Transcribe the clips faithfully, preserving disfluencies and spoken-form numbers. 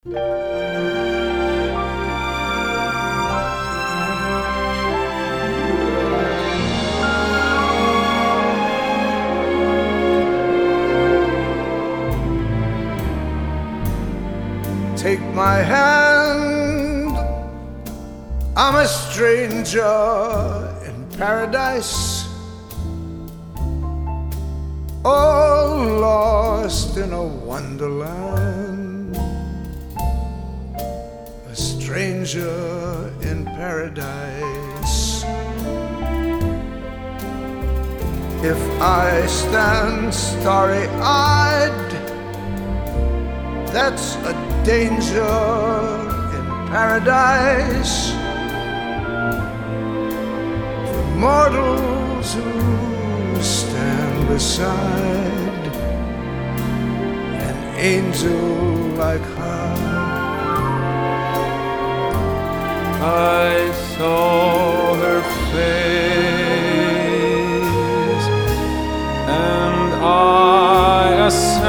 Take my hand, I'm a stranger in paradise, all lost in a wonderland. A stranger in paradise. If I stand starry-eyed, that's a danger in paradise. For mortals who stand beside an angel like her. I saw her face and I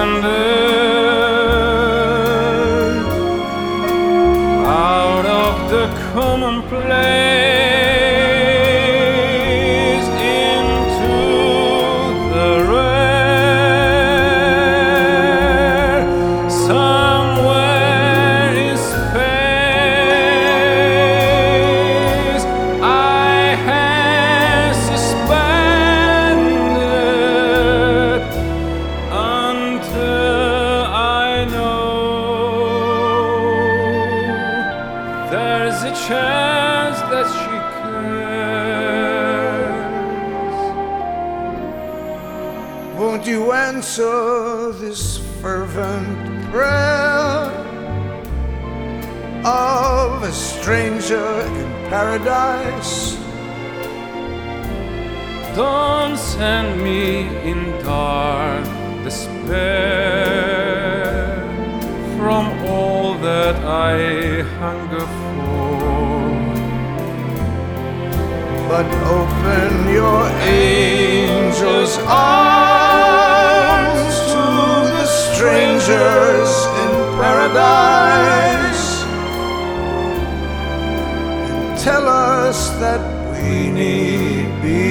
ascended out of the commonplace into the rare. Somewhere in space I had suspended until I know there's a chance that she cares. Won't you answer this fervent prayer of a stranger in paradise? Don't send me in dark despair from all that I hunger for, but open your angel's arms to the strangers in paradise, and tell us that we need be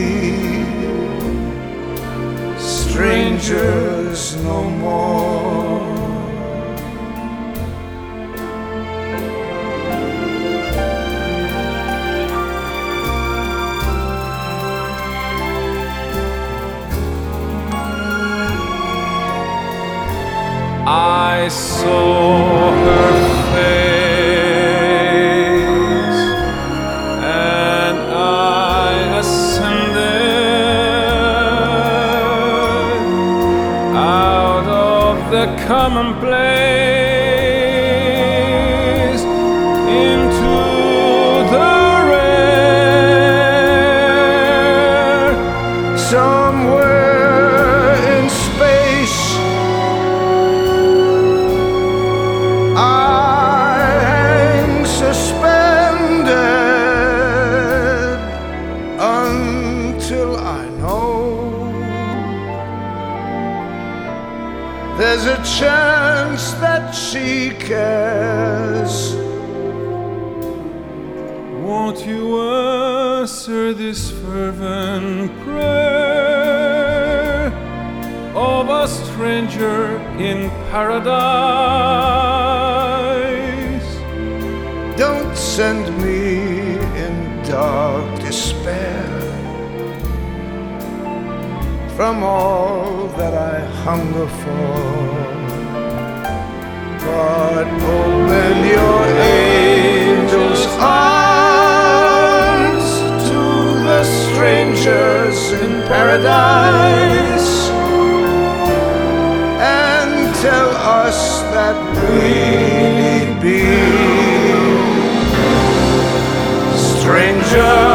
strangers no more. I saw her face and I ascended out of the commonplace into the rare. Somewhere in space I hang suspended until I know there's a chance that she cares. Won't you answer this fervent prayer of a stranger in paradise? Don't send me in dark despair from all that I hunger for, but open your angel's arms to the strangers in paradise, and tell us that we need be strangers.